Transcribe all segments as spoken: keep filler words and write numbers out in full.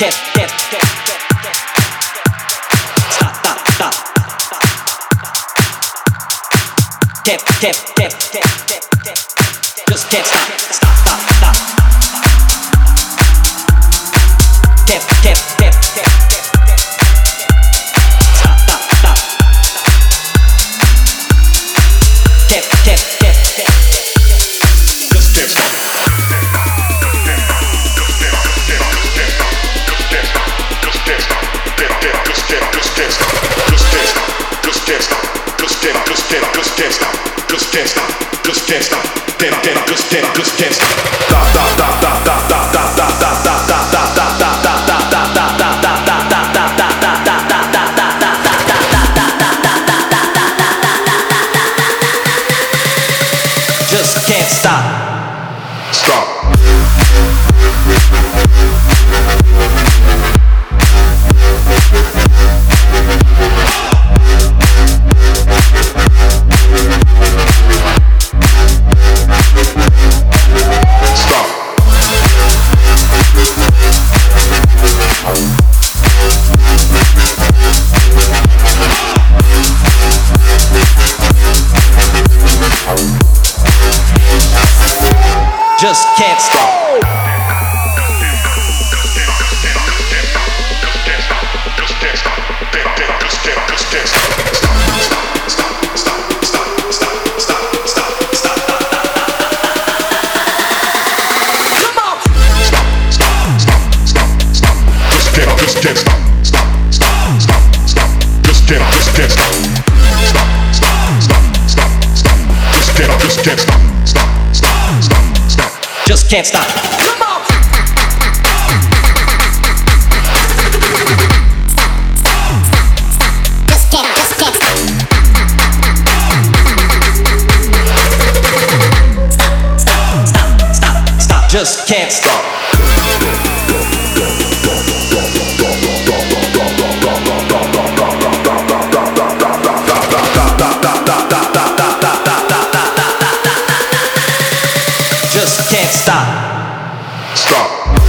can't, can't, can't, can't. Stop, stop, stop. Can't, can't, can't, can't, can't, can't. Just can't stop, stop, stop, stop. Can't, can't, can't, can't, can't, can't. Stop, stop, stop. Can't, can't, can't, can't, can't. Just can't stop. Just can't stop, just can't stop, damn, damn, just can't, just can't stop. Stop, stop, stop, stop, stop, stop, stop, stop, stop, stop, stop, stop, stop, stop. Just can't stop. Stop. Just can't stop. Just can't stop. Come on. Just can't, just can't stop. Stop, stop, stop, stop, stop. Just can't stop. Just can't stop. Stop.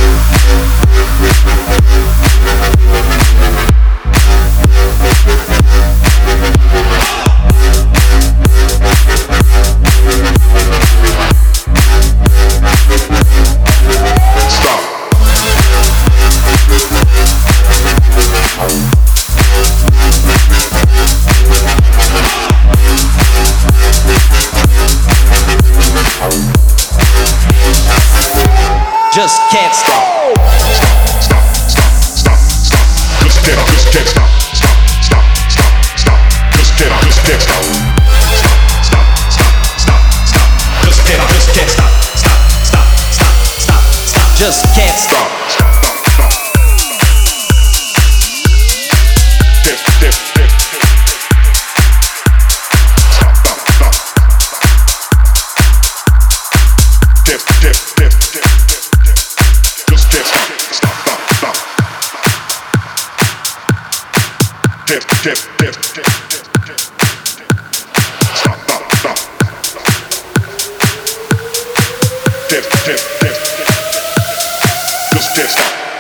Just can't stop. Stop, stop, stop, stop, stop. Just can't, just can't stop. Stop, stop, stop, stop. Just can't, just can't stop. Stop, stop, stop, stop, stop. Just can't, just can't stop. Stop, stop, stop, stop, stop. Just can't stop. Stop, stop, stop. Dip, dip, dip, dip. Stop, stop, stop. Dip, dip, dip, dip. Just can't stop, stop, stop, stop. Dip, dip, dip, dip, dip, dip. Stop, stop, stop. Dip, dip, dip, dip. Just can't stop.